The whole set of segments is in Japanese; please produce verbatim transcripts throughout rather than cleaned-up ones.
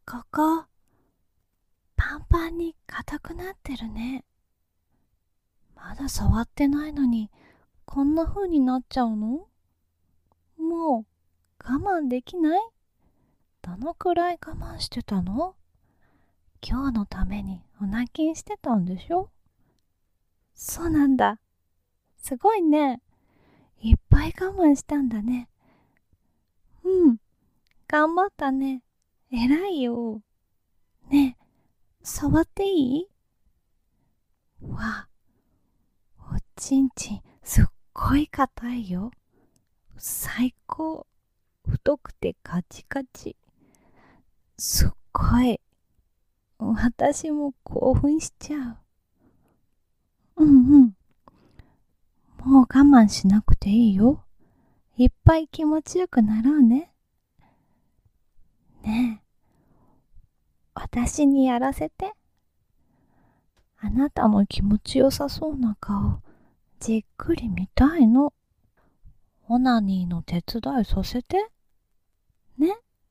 ここ、パンパンに硬くなってるね。まだ触ってないのに、こんな風になっちゃうの？もう、我慢できない？どのくらい我慢してたの？今日のためにお泣きしてたんでしょ？そうなんだ。すごいね。いっぱい我慢したんだね。うん、頑張ったね。偉いよ。ねえ、触っていい？わ、おちんちんすっごい硬いよ。最高。太くてカチカチ。すっごい。私も興奮しちゃう。うんうん。もう我慢しなくていいよ。いっぱい気持ちよくなろうね。ねえ、私にやらせて。あなたの気持ちよさそうな顔、じっくり見たいの。オナニーの手伝いさせて。ね。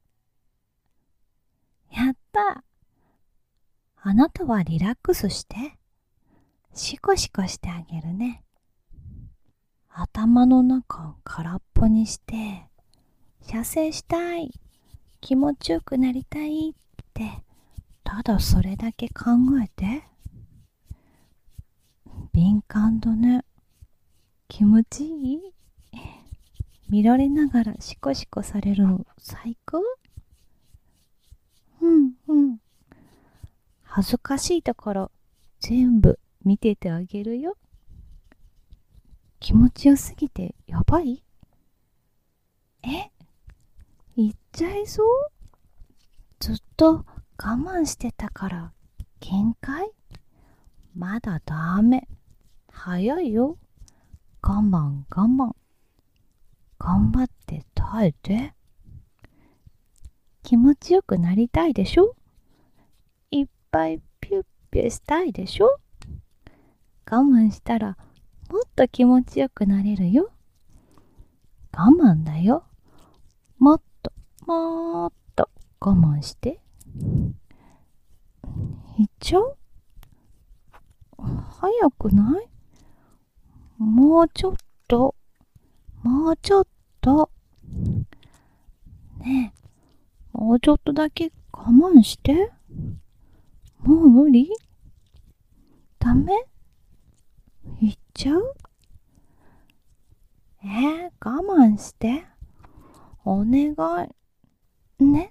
やった。あなたはリラックスして。シコシコしてあげるね。頭の中を空っぽにして、射精したい、気持ちよくなりたいって、ただそれだけ考えて。敏感だね。気持ちいい？見られながらシコシコされるの最高？うんうん。恥ずかしいところ全部見ててあげるよ。気持ちよすぎてやばい？え？言っちゃいそう？ずっと我慢してたから限界？まだダメ。早いよ。我慢我慢。頑張って耐えて。気持ちよくなりたいでしょ？いっぱいピュッピュしたいでしょ？我慢したらもっと気持ちよくなれるよ。我慢だよ。もっともっと我慢して。いっちゃう？早くない？もうちょっと、もうちょっと。ねえ、もうちょっとだけ我慢して。もう無理？ダメ？いっちゃう？えー、我慢して。お願い。ね。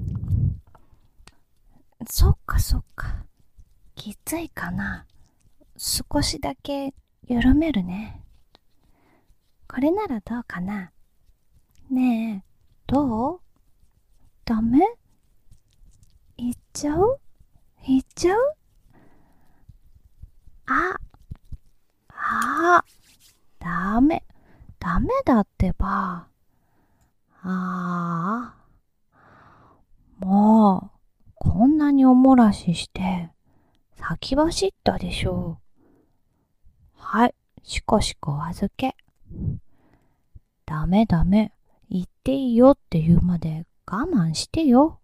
そっかそっか。きついかな。少しだけ緩めるね。これならどうかな。ねえ、どう？ダメ？いっちゃう？いっちゃう？あ、あ、ダメ。ダメだってば。ああ、もう、こんなにおもらしして、先走ったでしょう。はい、しこしこ預け。ダメダメ。言っていいよって言うまで我慢してよ。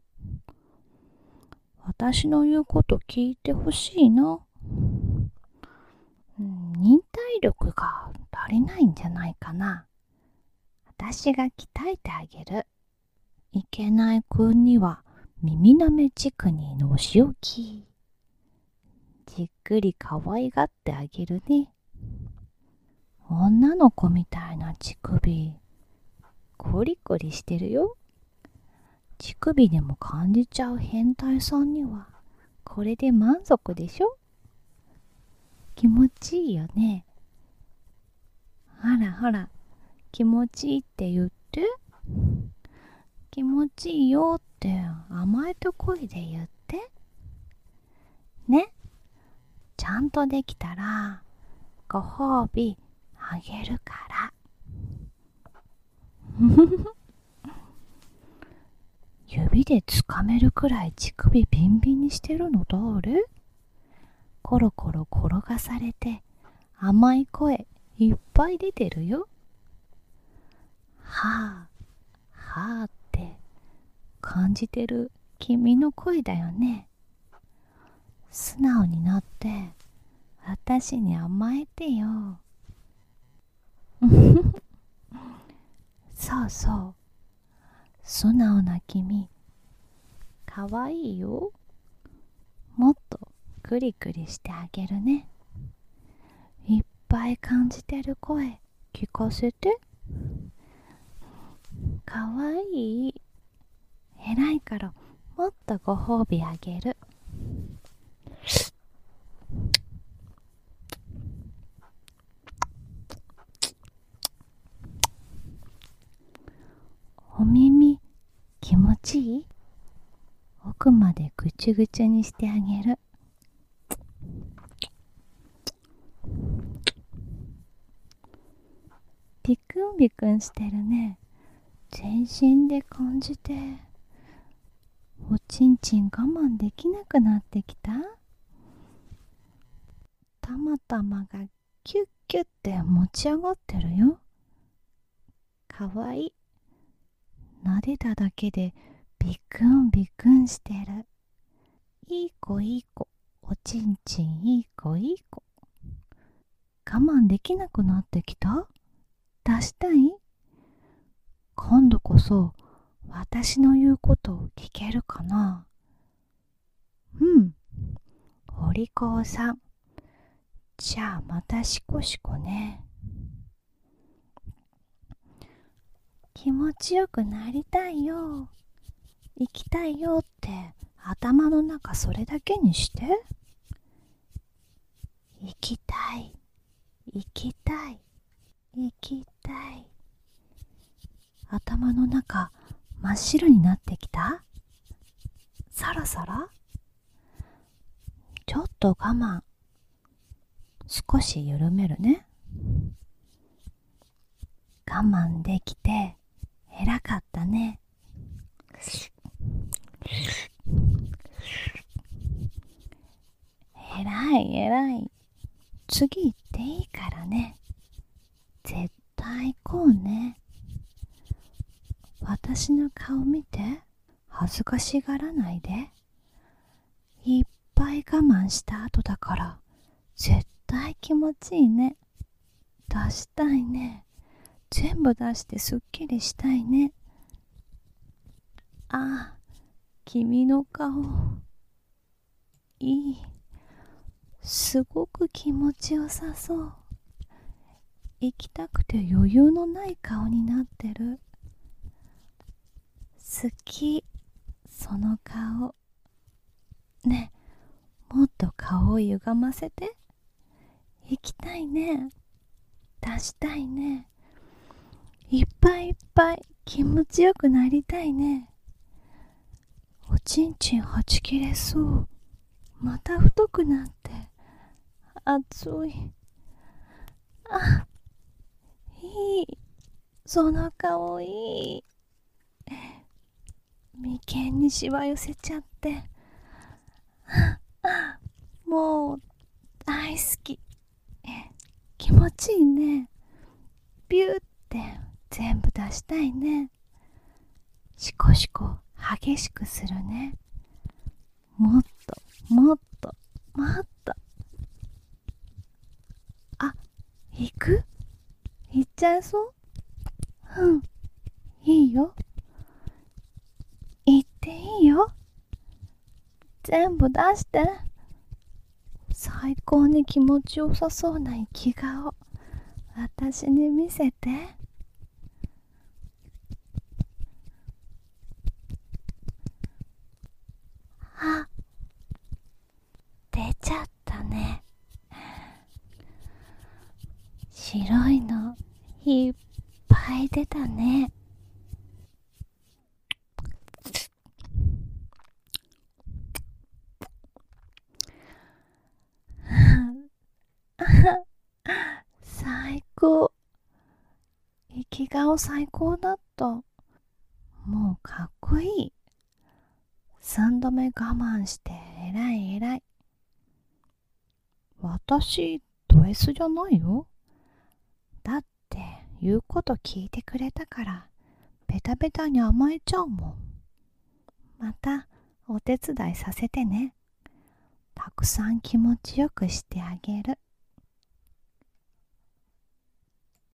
私の言うこと聞いてほしいな。うん、忍耐力が足りないんじゃないかな。私が鍛えてあげる。いけない君には耳なめちくにのし置き。じっくり可愛がってあげるね。女の子みたいな乳首、コリコリしてるよ。乳首でも感じちゃう変態さんにはこれで満足でしょ？気持ちいいよね。ほらほら、気持ちいいって言って。気持ちいいよって甘えた声で言ってね。ちゃんとできたらご褒美あげるから指でつかめるくらい乳首ビンビンにしてるの誰？コロコロ転がされて甘い声いっぱい出てるよ。はあはあって感じてる君の声だよね。素直になって私に甘えてよ。そうそう、素直な君かわいいよ。もっとクリクリしてあげるね。いっぱい感じてる声聞かせて。かわいい。偉いからもっとご褒美あげる。お耳気持ちいい？奥までぐちゅぐちゅにしてあげる。ビクンビクンしてるね。全身で感じて。おちんちん我慢できなくなってきた？たまたまがキュッキュッて持ち上がってるよ。かわいい。撫でただけでビクンビクンしてる。いい子いい子、おちんちんいい子いい子。我慢できなくなってきた？出したい？今度こそ私の言うことを聞けるかな？うん、お利口さん。じゃあまたシコシコね。気持ちよくなりたいよ、行きたいよって頭の中それだけにして。行きたい、行きたい、行きたい。頭の中真っ白になってきた？そろそろ？ちょっと我慢少し緩めるね。我慢できて偉かったね。偉い偉い。次行っていいからね。絶対行こうね。私の顔見て、恥ずかしがらないで。いっぱい我慢した後だから絶対気持ちいいね。出したいね。全部出してすっきりしたいね。ああ、君の顔いい。すごく気持ちよさそう。行きたくて余裕のない顔になってる。好き、その顔。ねえ、もっと顔を歪ませて。行きたいね。出したいね。いっぱいいっぱい気持ちよくなりたいね。おちんちんはち切れそう。また太くなって熱い。あ、いい。その顔いい。眉間にしわ寄せちゃってもう大好き。気持ちいいね。ビューって全部出したいね。シコシコ激しくするね。もっともっともっと。あ、行く？行っちゃいそう？うん、いいよ。行っていいよ。全部出して。最高に気持ちよさそうな生き顔私に見せて。あ、出ちゃったね。白いのいっぱい出たね。最高。生き顔最高だった。もうかっこいい。三度目我慢して偉い偉い。私ド S じゃないよ。だって言うこと聞いてくれたからベタベタに甘えちゃうもん。またお手伝いさせてね。たくさん気持ちよくしてあげる。